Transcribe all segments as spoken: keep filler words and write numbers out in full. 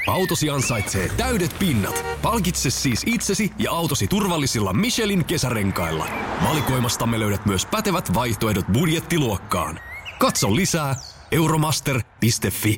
Autosi ansaitsee täydet pinnat. Palkitse siis itsesi ja autosi turvallisilla Michelin kesärenkailla. Valikoimastamme löydät myös pätevät vaihtoehdot budjettiluokkaan. Katso lisää euromaster piste fi.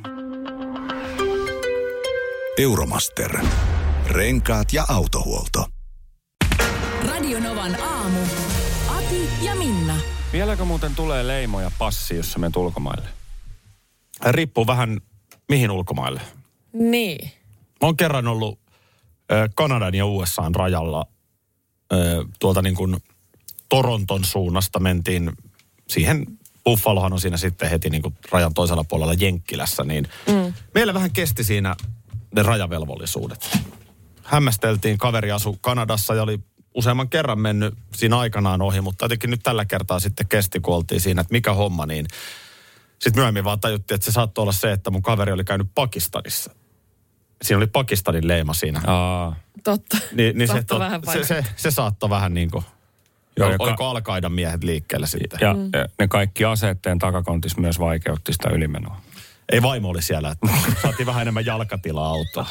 Euromaster. Renkaat ja autohuolto. Radionovan aamu. Ati ja Minna. Vieläkö muuten tulee leimoja passi, jos sä menet ulkomaille? Riippuu vähän mihin ulkomaille. Niin. Mä oon kerran ollut äh, Kanadan ja U S A:n rajalla äh, tuolta niin kuin Toronton suunnasta mentiin siihen. Buffalohan on siinä sitten heti niin kuin rajan toisella puolella Jenkkilässä, niin mm. meillä vähän kesti siinä ne rajavelvollisuudet. Hämmästeltiin, kaveri asui Kanadassa ja oli useamman kerran mennyt siinä aikanaan ohi, mutta jotenkin nyt tällä kertaa sitten kesti, kun oltiin siinä, että mikä homma, niin sitten myöhemmin vaan tajuttiin, että se saattoi olla se, että mun kaveri oli käynyt Pakistanissa. Siinä oli Pakistanin leima siinä. Aa. Totta. Niin, niin se, to, vähän se, se, se saattoi vähän niin kuin, Joo, oliko ka- Al-Qaidan miehet liikkeelle sitten. Ja mm. ne kaikki aseetteen takakontis myös vaikeutti sitä ylimenoa. Ei vaimo oli siellä, että saatiin vähän enemmän jalkatilaa autoa.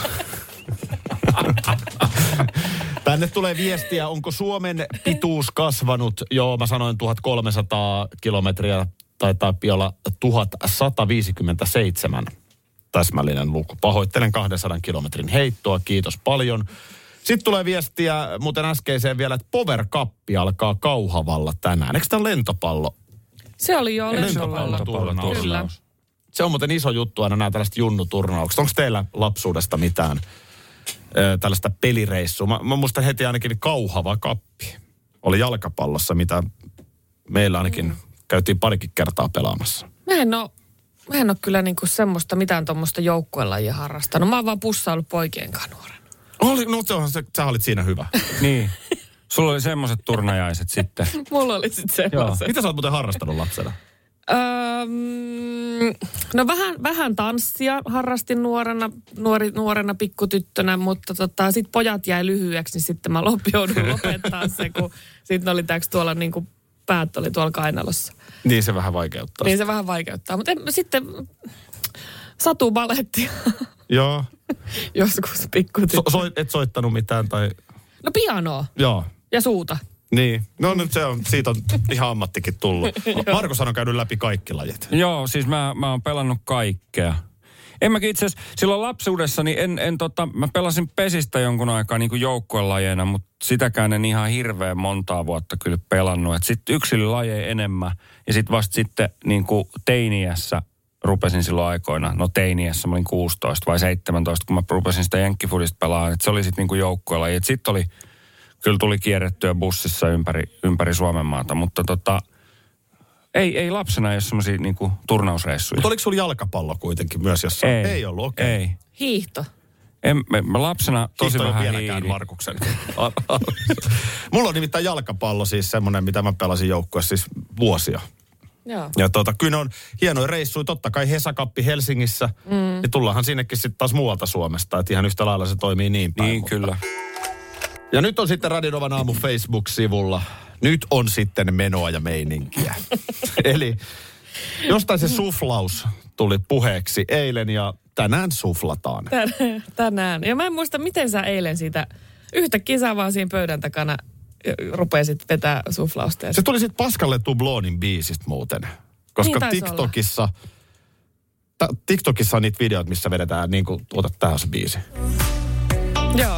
Tänne tulee viestiä, onko Suomen pituus kasvanut? Joo, mä sanoin tuhatkolmesataa kilometriä, taitaa olla tuhatsata viisikymmentäseitsemän täsmällinen luku. Pahoittelen kahdensadan kilometrin heittoa, kiitos paljon. Sitten tulee viestiä muuten äskeiseen vielä, että Power Cup alkaa Kauhavalla tänään. Eikö tämä lentopallo? Se oli jo lentopallo. Kyllä. Se on muuten iso juttu aina nämä tällaiset junnuturnaukset. Onko teillä lapsuudesta mitään ö, tällaista pelireissua? Mä, mä muistan heti ainakin Kauhava Kappi. Oli jalkapallossa, mitä meillä ainakin mm. käytiin parikin kertaa pelaamassa. Mä en ole, mä en ole kyllä niinku semmoista mitään tuommoista joukkuelajia harrastanut. Mä oon vaan pussaillut poikien kanssa nuorena. Oli, no se onhan se, sä olit siinä hyvä. Niin. Sulla oli semmoiset turnajaiset sitten. Mulla oli sitten semmoiset. Mitä sä oot muuten harrastanut lapsena? Öö, no vähän, vähän tanssia harrastin nuorena, nuori, nuorena pikkutyttönä, mutta tota, sitten pojat jäi lyhyeksi, niin sitten mä lop, joudun lopettaa se, kun sitten oli tääks tuolla niin kuin päät oli tuolla kainalossa. Niin se vähän vaikeuttaa. Niin se vähän vaikeuttaa, mutta en, sitten satu balettia. Joo. Joskus pikkutyttö. So, soit, et soittanut mitään tai... No pianoa. Joo. Ja suuta. Niin. No nyt se on, siitä on ihan ammattikin tullut. Markus on käynyt läpi kaikki lajit. Joo, siis mä, mä oon pelannut kaikkea. En mäkin itse asiassa, silloin lapsuudessani en, en tota, mä pelasin pesistä jonkun aikaa niin kuin joukkuelajeina, mutta sitäkään en ihan hirveän montaa vuotta kyllä pelannut. Sitten yksilölajeja enemmän ja sitten vasta sitten niin kuin teiniässä rupesin silloin aikoina, no teiniässä mä olin kuusitoista vai seitsemäntoista, kun mä rupesin sitä jenkkifudista pelaamaan, että se oli sitten niin kuin joukkuelaji. Sitten oli, kyllä tuli kierrettyä bussissa ympäri, ympäri Suomen maata, mutta tota, ei, ei lapsena ei ole semmoisia niin kuin turnausreissuja. Mutta oliko sulla jalkapallo kuitenkin myös jossain? Ei, ei ollut, okei. Okay. Ei. Hiihto. En, mä, mä lapsena tosi Hiihto vähän vieläkään Markuksen. Mulla on nimittäin jalkapallo siis semmoinen, mitä mä pelasin joukkueessa siis vuosia. Joo. Ja tuota, kyllä on hienoja reissuja, totta kai Hesakappi Helsingissä, mm. niin tullaanhan sinnekin sitten taas muualta Suomesta, että ihan yhtä lailla se toimii niin päin. Niin, mutta. kyllä. Ja nyt on sitten Radionovan aamu Facebook-sivulla, nyt on sitten menoa ja meininkiä. Eli jostain se suflaus tuli puheeksi eilen ja tänään suflataan. Tän, tänään. Ja mä en muista, miten sä eilen siitä yhtäkkiä sä vaan siinä pöydän takana rupesit vetää suflausta. Se tuli sitten Pascalle Tublonin biisistä muuten. Koska niin TikTokissa, ta, TikTokissa on niitä videoita, missä vedetään niin kuin, ota tähän se biisi. Joo.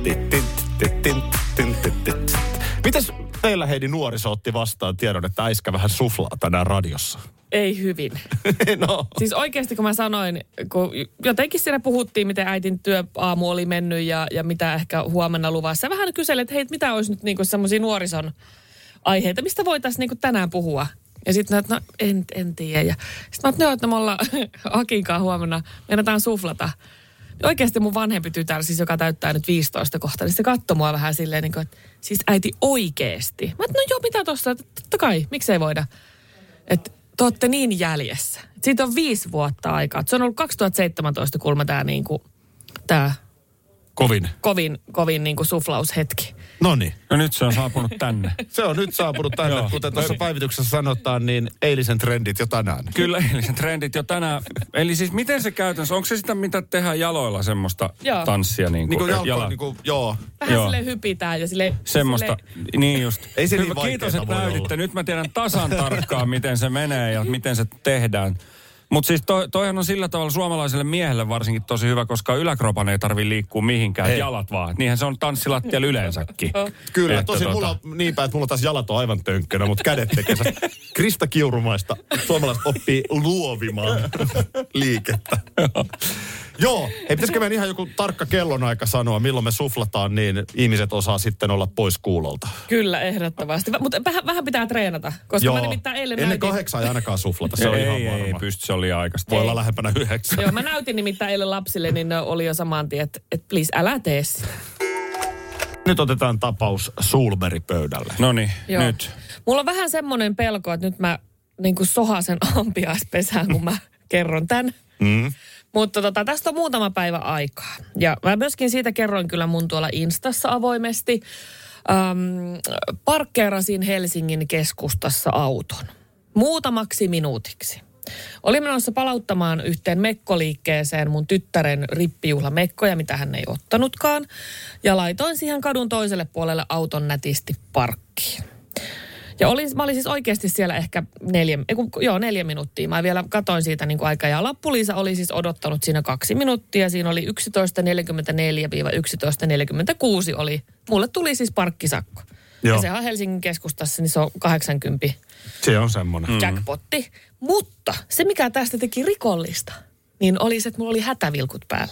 Mites teillä Heidi nuoriso otti vastaan tiedon, että äiskä vähän suflaa tänään radiossa? Ei hyvin. No. Siis oikeasti kun mä sanoin, kun jotenkin siinä puhuttiin, miten äitin työaamu oli mennyt ja, ja mitä ehkä huomenna luvassa. Ja vähän kyselin, että hei, mitä olisi nyt niinku semmoisia nuorison aiheita, mistä voitaisiin niinku tänään puhua. Ja sitten että no en, en tiedä. Ja sitten mä että no, me ollaan Akinkaan huomenna, meinataan suflata. Oikeasti mun vanhempi tytär, siis joka täyttää nyt viisitoista kohta, niin se katsoi mua vähän silleen, niin kuin, että siis äiti oikeesti. Mä että no joo, mitä tossa, totta kai, miksei voida. Että te ootte niin jäljessä. Et siitä on viisi vuotta aikaa. Se on ollut kaksituhattaseitsemäntoista kulma tää niinku, tää Kovin. kovin, kovin niinku suflaushetki. Noniin. No nyt se on saapunut tänne. Se on nyt saapunut tänne, Joo. kuten tuossa päivityksessä sanotaan, niin eilisen trendit jo tänään. Kyllä, eli se trendit jo tänään. Eli siis miten se käytännössä, onko se sitä, mitä tehdään jaloilla, semmoista Joo. tanssia? Niin kuin, Niin kuin jalka, jala- niin kuin, joo. Vähän Joo. sille hypitään ja sille... Semmoista, sille- niin just. Ei se niin Hyvä, vaikeeta kiitos, että voi näytitte. olla. Nyt mä tiedän tasan tarkkaan, miten se menee ja miten se tehdään. Mutta siis toi, toihan on sillä tavalla suomalaiselle miehelle varsinkin tosi hyvä, koska yläkropan ei tarvi liikkua mihinkään, Ei. jalat vaan. Niinhän se on tanssilattialla yleensäkin. Kyllä, Että tosi tota- mulla on niin päin, että mulla taas jalat on aivan tönkkönä, mutta kädet tekee se. Krista Kiurumaista suomalaiset oppii luovimaan liikettä. Joo, hei, pitäisikö meidän ihan joku tarkka kellonaika sanoa, milloin me suflataan, niin ihmiset osaa sitten olla pois kuulolta. Kyllä, ehdottomasti. Mutta vähän, vähän pitää treenata, koska Joo, mä nimittäin eilen ennen näytin... kahdeksan ei ainakaan suflata, se on ei, ihan ei, varma. ei pysty, se on liian aikaista. Voi olla lähempänä yhdeksän. Joo, mä näytin nimittäin eilen lapsille, niin ne oli jo saman tien, että et please, älä tee sitä. Nyt otetaan tapaus Sulberi pöydälle. No niin, Joo. nyt. Mulla on vähän semmoinen pelko, että nyt mä niin kuin sohasen ampiaispesään, kun mä kerron tämän. Mm. Mutta tota, tästä on muutama päivä aikaa. Ja mä myöskin siitä kerroin kyllä mun tuolla Instassa avoimesti. Ähm, parkkeerasin Helsingin keskustassa auton. Muutamaksi minuutiksi. Olin menossa palauttamaan yhteen mekkoliikkeeseen mun tyttären rippijuhlamekkoja, mitä hän ei ottanutkaan. Ja laitoin siihen kadun toiselle puolelle auton nätisti parkkiin. Ja olin, mä olin siis oikeasti siellä ehkä neljä, ei kun, joo, neljä minuuttia. Mä vielä katoin siitä niin kuin aikaa. Ja Lappu-Liisa oli siis odottanut siinä kaksi minuuttia. Siinä oli yksitoista neljäkymmentäneljä yksitoista neljäkymmentäkuusi oli. Mulle tuli siis parkkisakko. Joo. Ja sehän on Helsingin keskustassa, niin se on kahdeksankymmentä Se on semmoinen. mm. jackpotti. Mutta se, mikä tästä teki rikollista, niin oli se, että mulla oli hätävilkut päällä.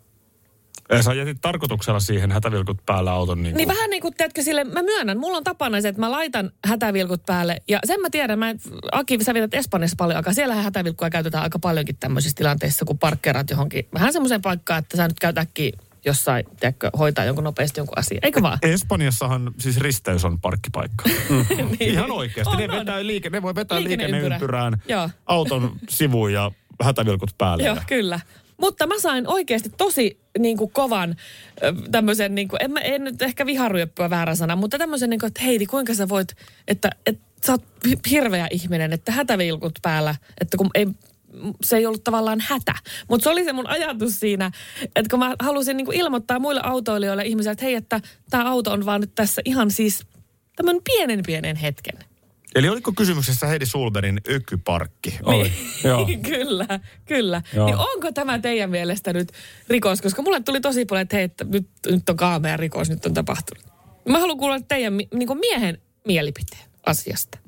Ja sä jätit tarkoituksella siihen hätävilkut päällä auton. Niin, Niin vähän niin kuin, tiedätkö, sille, mä myönnän, mulla on tapana se, että mä laitan hätävilkut päälle. Ja sen mä tiedän, mä, Aki, sä vietät Espanjassa paljon aikaa. Siellähän hätävilkkuja käytetään aika paljonkin tämmöisissä tilanteissa, kun parkkeerat johonkin. Vähän semmoiseen paikkaan, että sä nyt käyt äkkiä jossain, tiedätkö, hoitaa jonkun nopeasti jonkun asian. Eikö vaan? Espanjassahan siis risteys on parkkipaikka. niin. Ihan oikeasti. On, Ne, on. vetää liike, ne voi vetää Liikenneympyrä. liikenneympyrään Joo. auton sivuun ja hätävilkut päälle. Joo, kyllä. Mutta mä sain oikeasti tosi niin kuin kovan ö, tämmöisen, niin kuin, en, mä, en nyt ehkä viharyöppyä väärä sana, mutta tämmöisen, niin kuin, että Heidi, kuinka sä voit, että, että sä oot hirveä ihminen, että hätävilkut päällä, että kun ei, se ei ollut tavallaan hätä. Mutta se oli se mun ajatus siinä, että kun mä halusin niin kuin ilmoittaa muille autoilijoille ihmisille, että hei, että tämä auto on vaan nyt tässä ihan siis tämmöinen pienen pienen hetken. Eli oliko kysymyksessä Heidi Sulberin ökyparkki? Oli. Joo. Kyllä, kyllä. Joo. Niin onko tämä teidän mielestä nyt rikos? Koska mulle tuli tosi paljon, että hei, että nyt, nyt on kaamea rikos, nyt on tapahtunut. Mä haluan kuulla teidän niin kuin miehen mielipiteen asiasta.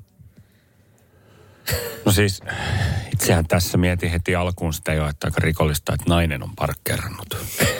No siis, itsehän tässä mietin heti alkuun sitä jo, että aika rikollista, että nainen on parkkeerannut.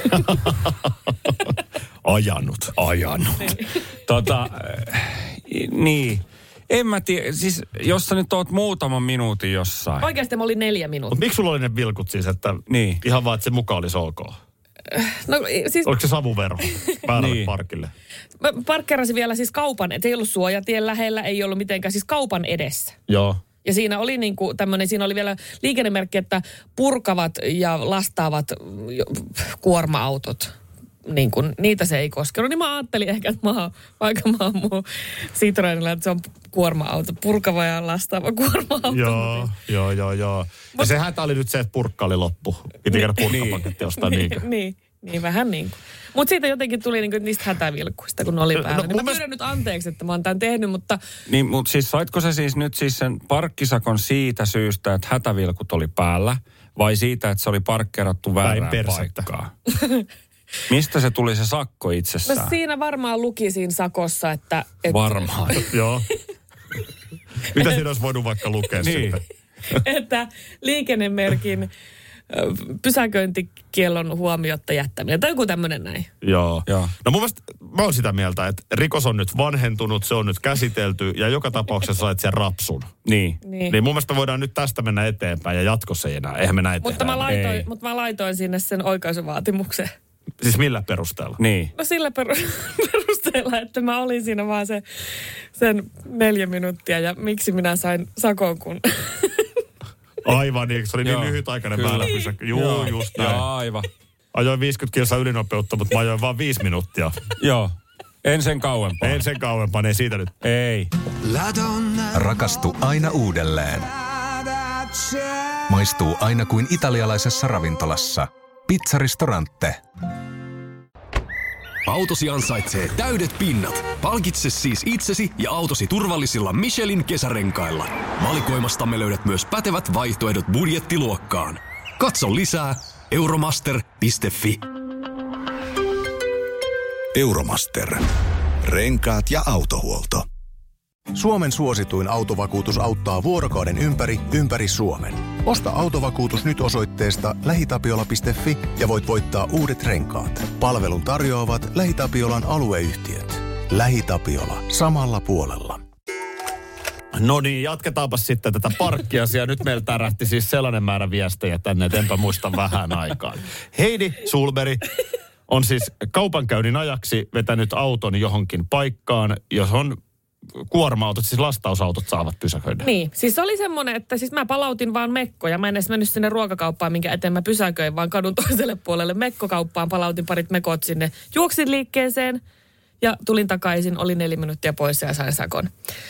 Ajanut. Ajanut. tota, äh, niin. En mä tiedä, siis jos sä nyt oot muutaman minuutin jossain. Oikeasti mä olin neljä Mutta minuuttia. miksi sulla oli ne vilkut siis, että Niin. ihan vaan, että se mukaan olisi ok? No siis Oliko se savuvero väärälle Niin. parkille? mä parkkeerasin vielä siis kaupan, että ei ollut suojatien lähellä, ei ollut mitenkään siis kaupan edessä. Joo. Ja siinä oli niin kuin tämmöinen, siinä oli vielä liikennemerkki, että purkavat ja lastaavat kuorma-autot. Niin kuin, niitä se ei koskenut. Niin mä ajattelin ehkä, että mä oon, vaikka mä oon mun Citroenilla, että se on kuorma-auto. Purkava ja lastaava kuorma-auto. Joo, joo, joo, joo. Ja se hätä oli nyt se, että purkka oli loppu. Piti käydä purkkapaketti ostaa niinkö? niin, niin, vähän niin kuin. Mutta siitä jotenkin tuli niinku niistä hätävilkkuista, kun ne oli päällä. No, No, mun niin mä mielestä- pyydän nyt anteeksi, että mä oon tämän tehnyt, mutta Niin, mutta siis saitko se siis nyt siis sen parkkisakon siitä syystä, että hätävilkut oli päällä, vai siitä, että se oli parkkeerattu väärään persettä. paikkaan? Mistä se tuli se sakko no itsessään? siinä varmaan luki siinä sakossa, että... että Varmaan. Joo. Mitä siinä olisi voinut vaikka lukea Niin. sitten? että liikennemerkin ö, pysäköintikiellon huomiotta jättäminen. Tai joku tämmöinen näin. Joo. Joo. No mun mielestä mä oon sitä mieltä, että rikos on nyt vanhentunut, se on nyt käsitelty ja joka tapauksessa sait sen rapsun. Niin. Niin. Niin mun mielestä me voidaan nyt tästä mennä eteenpäin ja jatkossa ei enää. Eihän me näin Mutta tehdä. mä, Ei. laitoin, mutta mä laitoin sinne sen oikaisuvaatimuksen. Siis millä perusteella? Niin. No sillä peru- perusteella, että mä olin siinä vaan se, sen neljä minuuttia ja miksi minä sain sakon, kun... Aivan niin, se oli niin Joo. lyhytaikainen Kyllä. väylä pysäkki. Juu, just näin. Joo, aivan. Ajoin viisikymmentä kilsaa ylinopeutta, mutta mä ajoin vaan viisi minuuttia. Joo. En sen kauempaa. En sen kauempaa, ei siitä nyt. Ei. Rakastu aina uudelleen. Maistuu aina kuin italialaisessa ravintolassa. Pizzaristorante. Autosi ansaitsee täydet pinnat. Palkitse siis itsesi ja autosi turvallisilla Michelin kesärenkailla. Valikoimastamme löydät myös pätevät vaihtoehdot budjettiluokkaan. Katso lisää euromaster piste fi. Euromaster. Renkaat ja autohuolto. Suomen suosituin autovakuutus auttaa vuorokauden ympäri, ympäri Suomen. Osta autovakuutus nyt osoitteesta lähitapiola piste fi ja voit voittaa uudet renkaat. Palvelun tarjoavat LähiTapiolan alueyhtiöt. LähiTapiola. Samalla puolella. No niin, jatketaanpa sitten tätä parkkiasiaa. Nyt meillä tärähti siis sellainen määrä viestejä tänne, että enpä muista vähän aikaan. Heidi Sulberi on siis kaupankäynnin ajaksi vetänyt auton johonkin paikkaan, jos on kuorma-autot, siis lastausautot saavat pysäköidä. Niin, siis oli semmoinen, että siis mä palautin vaan mekkoja. Mä en edes mennyt sinne ruokakauppaan, minkä eteen mä pysäköin, vaan kadun toiselle puolelle mekkokauppaan. Palautin parit mekot sinne. Juoksin liikkeeseen ja tulin takaisin. Oli neljä minuuttia pois ja sain sakon.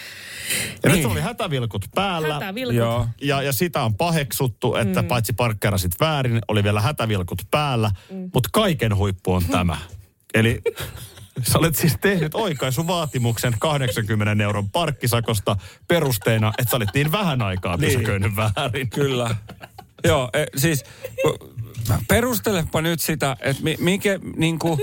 Ja niin. nyt oli hätävilkut päällä. Hätävilkut. Joo. Ja, ja sitä on paheksuttu, että mm. paitsi parkkerasit väärin, oli vielä hätävilkut päällä. Mm. Mutta kaiken huippu on tämä. Eli sä olet siis tehnyt oikaisuvaatimuksen kahdeksankymmenen euron parkkisakosta perusteena, että sä olit niin vähän aikaa pysäköinyt niin väärin. Kyllä. Joo, e, siis perustelepa nyt sitä, että mi, mikä niinku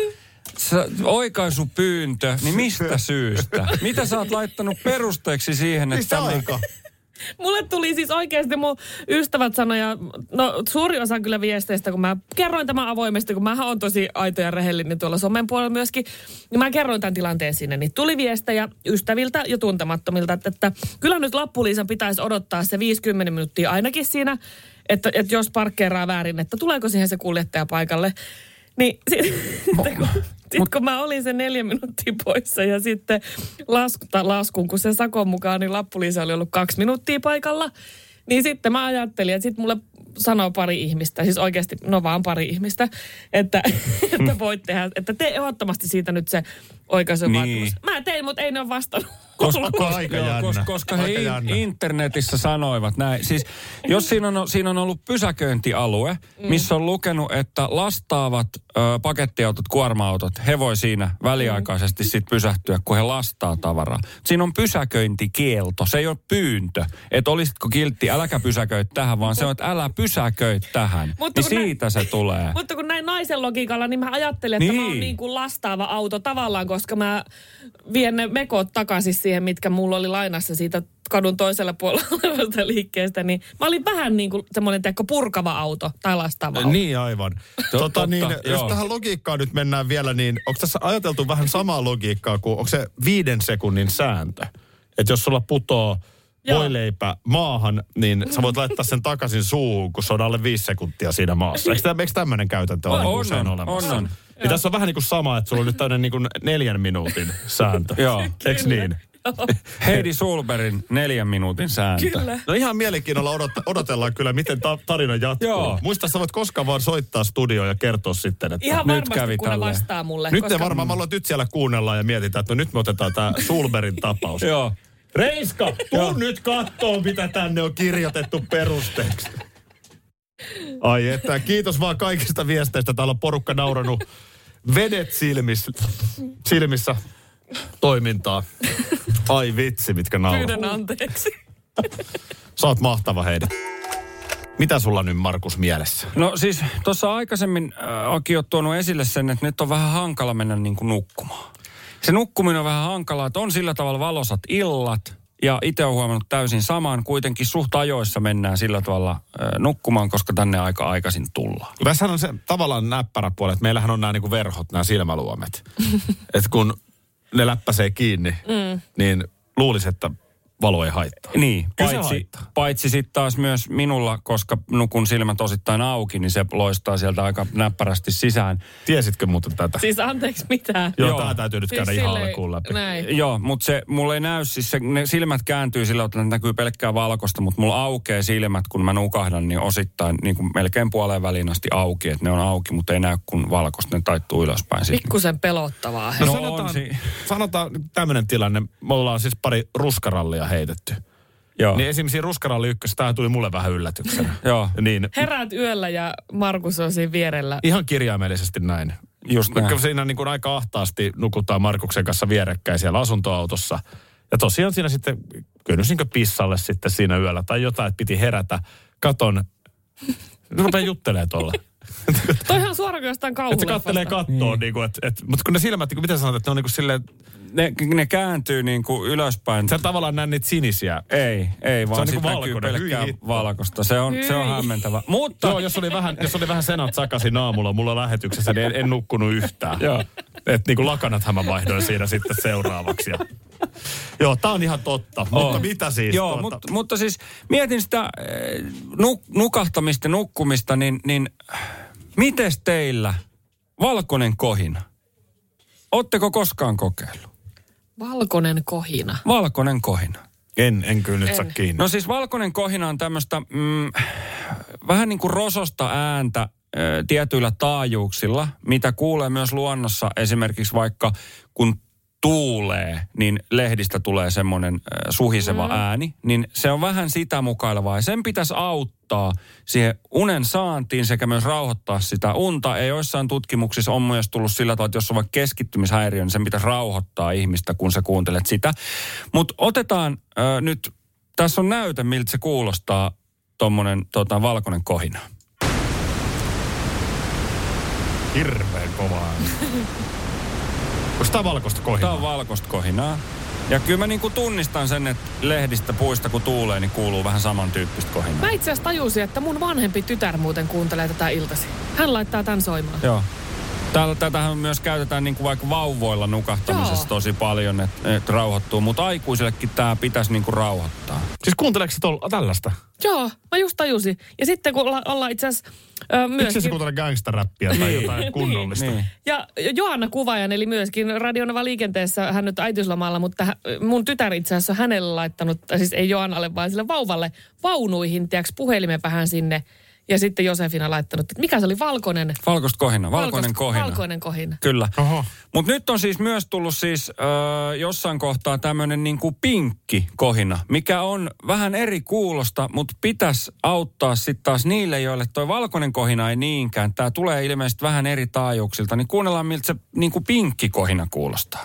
oikaisupyyntö, niin mistä syystä? Mitä sä oot laittanut perusteeksi siihen, että mistä aika? Mulle tuli siis oikeasti mun ystävät sanoja, no suuri osa kyllä viesteistä, kun mä kerroin tämän avoimesti, kun mähän on tosi aito ja rehellinen tuolla somen puolella myöskin, niin mä kerroin tämän tilanteen sinne, niin tuli viestejä ystäviltä ja tuntemattomilta, että, että kyllä nyt Lappuliisan pitäisi odottaa se viisikymmentä minuuttia ainakin siinä, että, että jos parkkeeraa väärin, että tuleeko siihen se kuljettaja paikalle. Niin sitten kun, sit, kun mä olin sen neljä minuuttia poissa ja sitten lasku, laskun, kun sen sakon mukaan, niin Lappuliisa oli ollut kaksi minuuttia paikalla. Niin sitten mä ajattelin, että sitten mulle sanoo pari ihmistä, siis oikeasti, no vaan pari ihmistä, että, että voit tehdä, että tee ehdottomasti siitä nyt se oikaisuvaatimus. Niin. Mä tein, mutta ei ne ole vastannut. Koska, aika jännä. Koska, koska he aika jännä. internetissä sanoivat näin. Siis jos siinä on, siinä on ollut pysäköintialue, missä on lukenut, että lastaavat ö, pakettiautot, kuorma-autot, he voi siinä väliaikaisesti sit pysähtyä, kun he lastaa tavaraa. Siinä on pysäköintikielto, se ei ole pyyntö. Että olisitko kiltti, äläkä pysäköi tähän, vaan se on, että älä pysäköi tähän. Mutta niin siitä näin, se tulee. Mutta kun näin naisen logiikalla, niin mä ajattelin, että niin. Mä oon niin kuin lastaava auto tavallaan, koska mä vien ne mekot takaisin siihen, mitkä mulla oli lainassa siitä kadun toisella puolella olevasta liikkeestä, niin mä olin vähän niin kuin semmoinen teekko purkava auto tai lastaava auto. Niin aivan. tota, niin, jos tähän logiikkaan nyt mennään vielä, niin onko tässä ajateltu vähän samaa logiikkaa kuin, onko se viiden sekunnin sääntö? Että jos sulla putoo voileipä maahan, niin sä voit laittaa sen takaisin suuhun, kun se on alle viisi sekuntia siinä maassa. Eikö, eikö tämmöinen käytäntö ole on, usein on, olemassa? On, on. Ja tässä on vähän niin kuin sama, että sulla on nyt tämmöinen niin kuin neljän minuutin sääntö. Joo. Eikö niin? Heidi Sulberin neljän minuutin sääntö. Kyllä. No ihan mielenkiinnolla odot- odotellaan kyllä, miten ta- tarina jatkuu. Joo. Muista, sä voit koskaan vaan soittaa studioon ja kertoa sitten, että ihan nyt varmasti, kävi kun tälleen. ne vastaa mulle. Nyt koska... te varmaan, mä luulen, että nyt siellä kuunnellaan ja mietitään, että no nyt me otetaan tämä Sulberin tapaus. Joo. Reiska, tuu nyt kattoo, mitä tänne on kirjoitettu perusteeksi. Ai että, kiitos vaan kaikista viesteistä. Täällä on porukka nauranut vedet silmissä, silmissä toimintaa. Ai vitsi, mitkä nauraa. Pyydän anteeksi. Sä oot mahtava, Heidi. Mitä sulla nyt, Markus, mielessä? No siis tuossa aikaisemmin äh, Aki on tuonut esille sen, että nyt on vähän hankala mennä niin kuin nukkumaan. Se nukkuminen on vähän hankalaa, että on sillä tavalla valosat illat. Ja itse olen huomannut täysin samaan. Kuitenkin suht ajoissa mennään sillä tavalla äh, nukkumaan, koska tänne aika aikaisin tullaan. Tässähän on se tavallaan näppärä puoli, että meillähän on nämä niinku verhot, nämä silmäluomet. Että kun ne läppäsee kiinni, mm. niin luulisi, että valo ei haittaa. Niin, Kyllä se paitsi, haittaa. paitsi sitten taas myös minulla, koska nukun silmät osittain auki, niin se loistaa sieltä aika näppärästi sisään. Tiesitkö muuten tätä? Siis anteeksi mitään. Joo, Joo. tää täytyy nyt Siis käydä ihan silleen- alkuun läpi. Näin. Joo, mutta se mulla ei näy, siis se, ne silmät kääntyy sillä, että näkyy pelkkää valkoista, mutta mulla aukeaa silmät, kun mä nukahdan, niin osittain niin kuin melkein puoleen väliin asti auki, että ne on auki, mutta ei näy kun valkoista, ne taittuu ylöspäin. Sit. Pikkusen pelottavaa. No, No sanotaan, on si- sanotaan tämmöinen tilanne. Me ollaan siis pari ruskarallia heitetty. Joo, Niin esimerkiksi ruskaralli ykkös, tämä tuli mulle vähän yllätyksenä. joo, Niin Heräät yöllä ja Markus on siinä vierellä. ihan kirjaimellisesti näin. just näin. Vaikka siinä niin kuin aika ahtaasti nukutaan Markuksen kanssa vierekkäin siellä asuntoautossa. Ja tosiaan siinä sitten kynnysinkö pissalle sitten siinä yöllä tai jotain, että piti herätä. Katon, rupeaa juttelemaan tuolla. Toihan suoraan kuin jostain Että se kauhuleffasta. kattelee kattoon, niin. Niin et, mutta kun ne silmät, niin kuin, miten sanot, että ne on niin kuin silleen, Ne, ne kääntyy niin kuin ylöspäin. sä tavallaan näen niitä sinisiä. Ei, ei, vaan on sit niinku näkyy valkoinen. pelkkää Hyi hitto. valkoista. Se on, se on Hyi. hämmentävä. Mutta, Joo, jos oli vähän, jos oli vähän senat sakasin aamulla mulla lähetyksessä, niin en, en nukkunut yhtään. Joo. Että niin kuin lakanathan mä vaihdoin siinä sitten seuraavaksi. Ja... Joo, tää on ihan totta. Oh. Mutta mitä siis? Joo, tuota... mutta, mutta siis mietin sitä eh, nuk, nukahtamista, nukkumista, niin, niin mites teillä valkoinen kohina? Ootteko koskaan kokeillut? Valkoinen kohina. Valkoinen kohina. En, en kyllä nyt En. saa kiinni. No siis valkoinen kohina on tämmöistä mm, vähän niin kuin rososta ääntä ö, tietyillä taajuuksilla, mitä kuulee myös luonnossa esimerkiksi vaikka kun tuulee, niin lehdistä tulee semmoinen ö, suhiseva mm. ääni, niin se on vähän sitä mukailevaa ja sen pitäisi auttaa siihen unen saantiin sekä myös rauhoittaa sitä unta. Ja joissain tutkimuksissa on myös tullut sillä tavalla, että jos on vaikka keskittymishäiriö, niin sen pitäisi rauhoittaa ihmistä, kun sä kuuntelet sitä. Mutta otetaan ö, nyt, tässä on näyte, miltä se kuulostaa tommonen tota, valkoinen kohina. Hirveän kovaa. Onko tää valkoista kohinaa? Tämä on valkoista kohinaa. Ja kyllä mä niinku tunnistan sen, että lehdistä puista kun tuulee, niin kuuluu vähän samantyyppistä kohinaa. Mä itse asiassa tajusin, että mun vanhempi tytär muuten kuuntelee tätä iltasi. Hän laittaa tän soimaan. Joo. Täällä, tätähän myös käytetään niinku vaikka vauvoilla nukahtamisessa Joo. tosi paljon, että et rauhoittuu. Mutta aikuisillekin tämä pitäisi niinku rauhoittaa. Siis kuunteleeko se tol- tällaista? Joo, mä just tajusin. Ja sitten kun olla, ollaan itse asiassa ö, Miksi se myöskin... kuuntelee gangsterräppiä tai Niin. jotain kunnollista? Niin. Ja Joanna Kuvajan, eli myöskin Radionova liikenteessä, hän nyt äitiyslomalla, mutta hä- mun tytär itse asiassa on hänelle laittanut, tai siis ei Joannalle, vaan sille vauvalle, vaunuihin, tiedätkö, puhelimen vähän sinne. Ja sitten Josefina laittanut, että mikä se oli, valkoinen? Valkoista kohina, valkoinen Valkoist- kohina. Valkoinen kohina. Kyllä. Oho. Mutta nyt on siis myös tullut siis ö, jossain kohtaa tämmöinen niinku pinkki kohina, mikä on vähän eri kuulosta, mutta pitäisi auttaa sitten taas niille, joille toi valkoinen kohina ei niinkään. Tämä tulee ilmeisesti vähän eri taajuuksilta, niin kuunnellaan miltä se niinku pinkki kohina kuulostaa.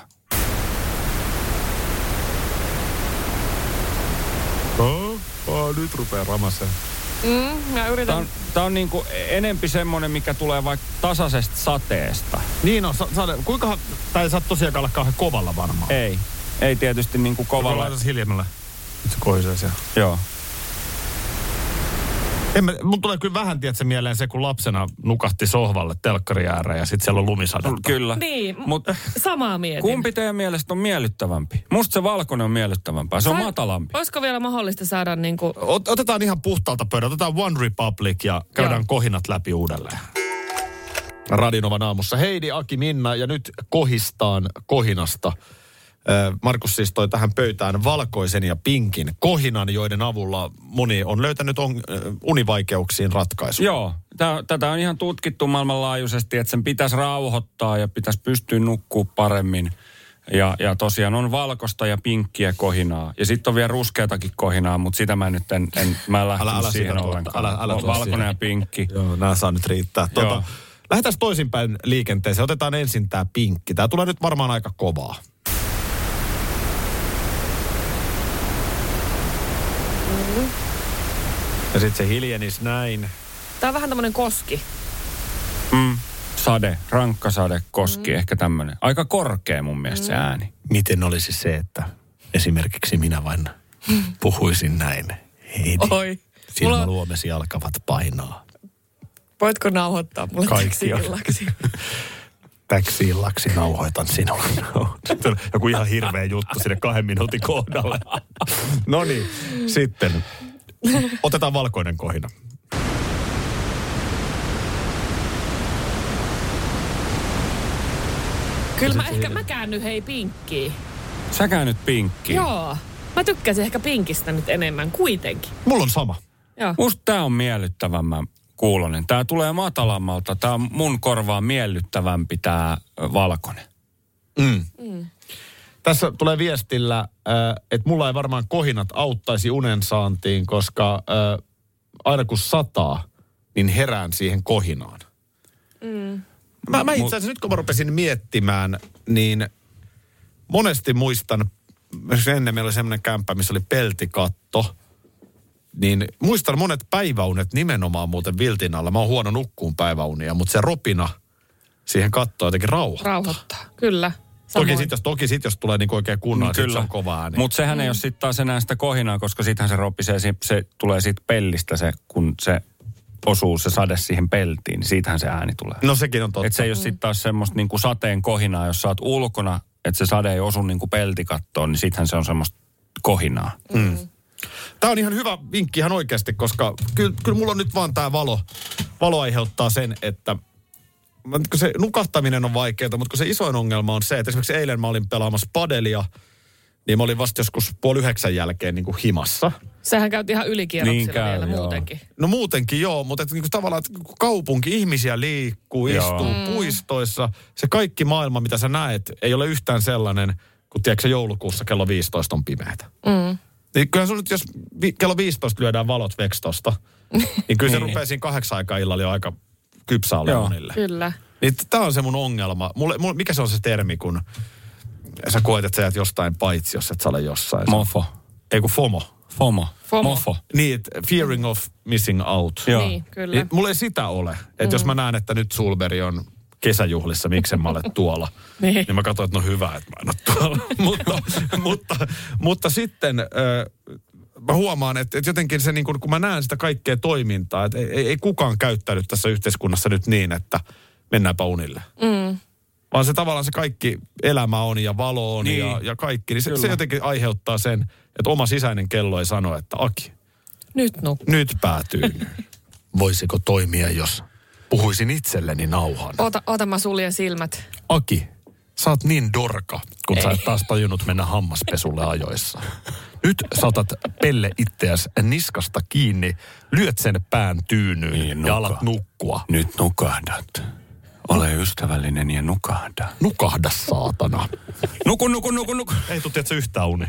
Oh, oh, nyt rupeaa ramaseen. Mm, mä Tämä yritän... on, tää on niinku enempi semmoinen, mikä tulee vaikka tasaisesta sateesta. Niin on, sa- sa- kuinka, tai sä oot tosiaan olla kauhean kovalla varmaan. Ei, ei tietysti niinku Kovalla. kovalla. Laitas hiljemmälle. Nyt se kohisee siellä. Joo. En mä, mun tulee kyllä vähän, tiedätkö, mieleen se, kun lapsena nukahti sohvalle telkkari ääreen ja sitten siellä on lumisadetta. Kyllä. Niin, Mut mutta samaa mietin. kumpi teidän mielestä on miellyttävämpi? Musta se valkoinen on miellyttävämpää. Se on Sai- matalampi. Olisiko vielä mahdollista saada niin kuin... Ot- otetaan ihan puhtaalta pöydältä. Otetaan One Republic ja käydään Joo. kohinat läpi uudelleen. Radinovan aamussa. Heidi, Aki, Minna ja nyt kohistaan kohinasta. Äh, Markus siis toi tähän pöytään valkoisen ja pinkin kohinan, joiden avulla moni on löytänyt on, äh, univaikeuksiin ratkaisun. Joo, tää, tätä on ihan tutkittu maailmanlaajuisesti, että sen pitäisi rauhoittaa ja pitäisi pystyä nukkuu paremmin. Ja, ja tosiaan on valkoista ja pinkkiä kohinaa. Ja sitten on vielä ruskeatakin kohinaa, mutta sitä mä nyt en, en mä en lähtenyt Älä- älä siihen sitä ollenkaan. älä- älä tuo Valkoinen siihen. ja pinkki. Joo, nämä saa nyt riittää. Tuota, Joo. lähdetään toisinpäin liikenteeseen. Otetaan ensin tämä pinkki. Tämä tulee nyt varmaan aika kovaa. Mm. Ja sitten se hiljenisi näin. Tää on vähän tämmönen koski. Mm. Sade, rankka sade, koski, mm. ehkä tämmöinen. Aika korkea mun mielestä mm. se ääni. Miten olisi se, että esimerkiksi minä vain puhuisin näin. Heidi, Oi. silmäluomesi alkavat painaa. Voitko nauhoittaa mulle Kaikkia. täksi illaksi? Täksi illaksi nauhoitan sinua. Sitten on joku ihan hirveä juttu sinne kahden minuutin kohdalle. No niin, sitten. Otetaan valkoinen kohina. Kyllä mä ehkä mä käännyn hei pinkkiin. Sä käännyt pinkkiin. Joo. Mä tykkäsin ehkä pinkistä nyt enemmän kuitenkin. Mulla on sama. Joo. Musta tää on miellyttävämmän kuulonen. Tää tulee matalammalta. Tää on mun korvaan miellyttävämpi tää valkoinen. Mm. Mm. Tässä tulee viestillä, että mulla ei varmaan kohinat auttaisi unen saantiin, koska aina kun sataa, niin herään siihen kohinaan. Mm. Mä, mä itse asiassa nyt kun mä rupesin miettimään, niin monesti muistan, ennen meillä oli semmoinen kämppä, missä oli peltikatto, niin muistan monet päiväunet nimenomaan muuten viltin alla. Mä oon huono nukkuun päiväunia, mutta se ropina siihen kattoon jotenkin rauhoittaa. Rauhoittaa, kyllä. Toki sitten jos, toki sit, jos tulee niinku oikein kunnolla, mm, sit se on kova ääni. Mutta sehän mm. ei ole sitten taas enää sitä kohinaa, koska sittenhän se ropisee, se, se tulee siitä pellistä se, kun se osuu se sade siihen peltiin, niin siitähän se ääni tulee. No sekin on totta. Että se ei ole sitten taas semmoista niinku sateen kohinaa, jos sä oot ulkona, että se sade ei osu niinku peltikattoon, niin sittenhän se on semmoista kohinaa. Mm. Tämä on ihan hyvä vinkki ihan oikeasti, koska kyllä, kyllä mulla on nyt vaan tämä valo, valo aiheuttaa sen, että se nukahtaminen on vaikeaa, mutta kun se isoin ongelma on se, että esimerkiksi eilen mä olin pelaamassa padelia, niin mä olin vasta joskus puoli yhdeksän jälkeen niin kuin himassa. Sähän käyt ihan ylikierroksilla niin käy, vielä joo. muutenkin. No muutenkin joo, mutta että niin kuin tavallaan että kaupunki, ihmisiä liikkuu, joo. istuu mm. puistoissa. Se kaikki maailma, mitä sä näet, ei ole yhtään sellainen, kun tiedätkö joulukuussa kello viisitoista on pimeätä. Mm. Niin kyllähän sun nyt, jos vi- kello viisitoista lyödään valot vekstosta, niin kyllä se niin. rupeaa siinä kahdeksan aikaa illalla jo aika kypsä ole monille. Kyllä. Niin tämä on se mun ongelma. Mulle, mulle, mikä se on se termi, kun sä koet, että sä jäät jostain paitsi, jos et sä ole jossain. Mofo. Ei kun FOMO. FOMO. FOMO. Mofo. Niin, että fearing of missing out. Joo. Niin, kyllä. Niin, mulla ei sitä ole. Että mm. jos mä näen, että nyt Sulberg on kesäjuhlissa, miksen mä olen tuolla. niin. niin mä katson, että no hyvä, että mä en ole tuolla. mutta, mutta, mutta sitten äh, mä huomaan, että, että jotenkin se, niin kun, kun mä näen sitä kaikkea toimintaa, että ei, ei kukaan käyttänyt tässä yhteiskunnassa nyt niin, että mennäänpä unille. Mm. Vaan se tavallaan se kaikki elämä on ja valo on niin. ja, ja kaikki. Niin se, se jotenkin aiheuttaa sen, että oma sisäinen kello ei sano, että Aki, Nyt nukkuu. nyt päätyy. Voisiko toimia, jos puhuisin itselleni nauhan? Ota, ota mä suljen silmät. Aki, sä oot niin dorka, kun Ei. sä et taas tajunnut mennä hammaspesulle ajoissa. Nyt saatat pelle itseäs niskasta kiinni, lyöt sen pään tyynyyn Niin, ja nuka. alat nukkua. Nyt nukahdat. Ole ystävällinen ja nukahda. Nukahda, saatana. Nuku, nuku, nuku, nuku. Ei tuu tiedätkö yhtään uni.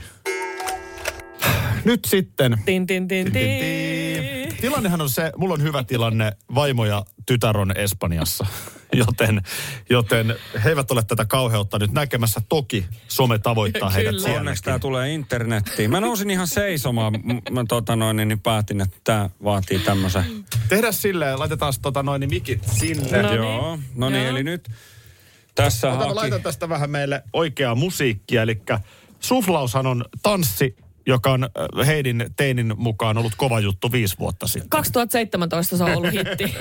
Nyt sitten. Tin, tin, tin, tin. Tilannehan on se, mulla on hyvä tilanne, vaimo ja tytär on Espanjassa, joten, joten he eivät ole tätä kauheutta nyt näkemässä. Toki some tavoittaa heidät Kyllä. sielläkin. Onneksi tää tulee internettiin. Mä nousin ihan seisomaan. M- Mä tota noin, niin päätin, että tää vaatii tämmöisen. Tehdään silleen, laitetaan tota noin niin mikit sinne. No niin. Joo, no niin, Joo. eli nyt tässä Ota, mä haki. laitan tästä vähän meille oikeaa musiikkia, eli suflaushan on tanssi, joka on äh, Heidin teinin mukaan ollut kova juttu viisi vuotta sitten. kaksituhattaseitsemäntoista se on ollut hitti.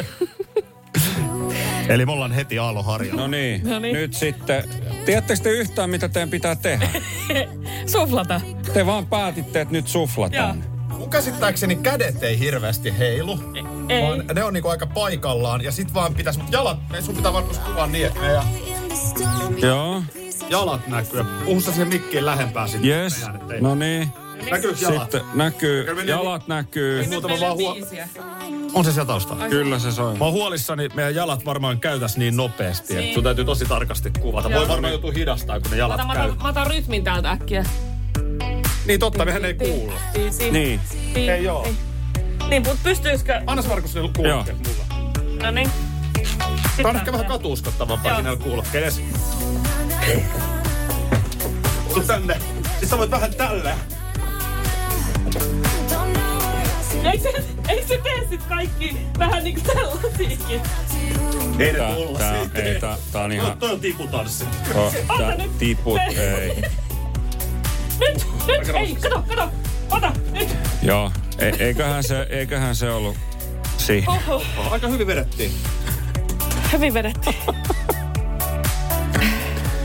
Eli me ollaan heti aaloharjalla. No niin, No niin. nyt sitten. Tiedättekö te yhtään, mitä teidän pitää tehdä? Suflata. Te vaan päätitte, että nyt suflataan. Mun käsittääkseni kädet ei hirveästi heilu, Ei. vaan ne on niinku aika paikallaan. Ja sit vaan pitäis, mut jalat, sun pitää varmasti kuvaa niin, että meidän Joo, jalat näkyy. Ja puhu sä siihen mikkiin lähempää sit. yes. meidän, ettei- No niin. Näkyykö jalat? Sitten näkyy, Kyllä me jalat näkyy. Muutama vaan huo... Biisiä. On se siellä taustalla. Kyllä se soi. Mä oon huolissani, meidän jalat varmaan käytäs niin nopeasti, että sun täytyy tosi tarkasti kuvata. Voi varmaan joutua hidastaa, kun ne jalat Ota, mä, käy. otan, mä otan rytmin täältä äkkiä. Niin totta, mehän ei kuulu. Niin. Ei joo. Niin, mut pystyisikö... Annas Markus ne Joo. kuulokkeet mulla. No niin. Tää on ehkä vähän katuuskottavampaakin näillä kuulokkeilla. Tuu tänne. Siis sä voit vähän tälle. Eikö se, eikö se tee sit kaikki vähän niinku tällaisiakin? Ei ne Tää, tulla tää, siitä. ei, tää, tää on No, ihan... toi on tiputanssi. Oh, Ota tää nyt. tiput, ei. Nyt, nyt, ei, kato, kato, ota, nyt. Joo, e, eiköhän se, eiköhän se ollut siihen. Oho, Aika hyvin vedettiin. hyvin vedettiin.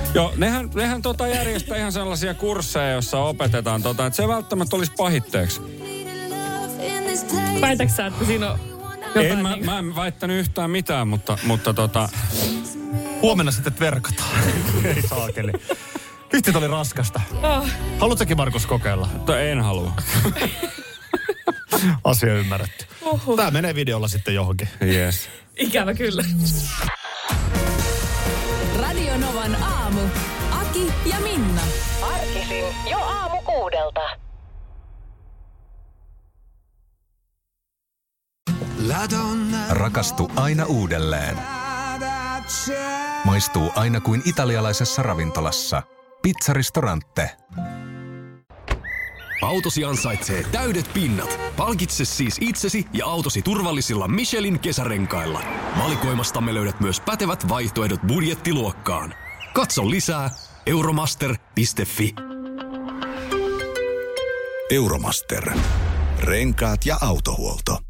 Joo, nehän, nehän tota järjestää ihan sellaisia kursseja, joissa opetetaan tota, että se ei välttämättä olisi pahitteeksi. Väitätkö sä, että siinä on jotain En mä, niin... mä en väittänyt yhtään mitään, mutta, mutta tota... Huomenna sitten verkataan. Ei saakeli. Vitsi, oli raskasta. Oh. Haluatko Markus kokeilla? Mutta en halua. Asia ymmärretty. Uhuh. Tää menee videolla sitten johonkin. Yes. Ikävä kyllä. Radio Novan aamu. Aki ja Minna. Arkisin jo aamu kuudelta. Rakastu aina uudelleen. Maistuu aina kuin italialaisessa ravintolassa. Pizzaristorante. Autosi ansaitsee täydet pinnat. Palkitse siis itsesi ja autosi turvallisilla Michelin kesärenkailla. Valikoimastamme löydät myös pätevät vaihtoehdot budjettiluokkaan. Katso lisää euromaster piste fi. Euromaster. Renkaat ja autohuolto.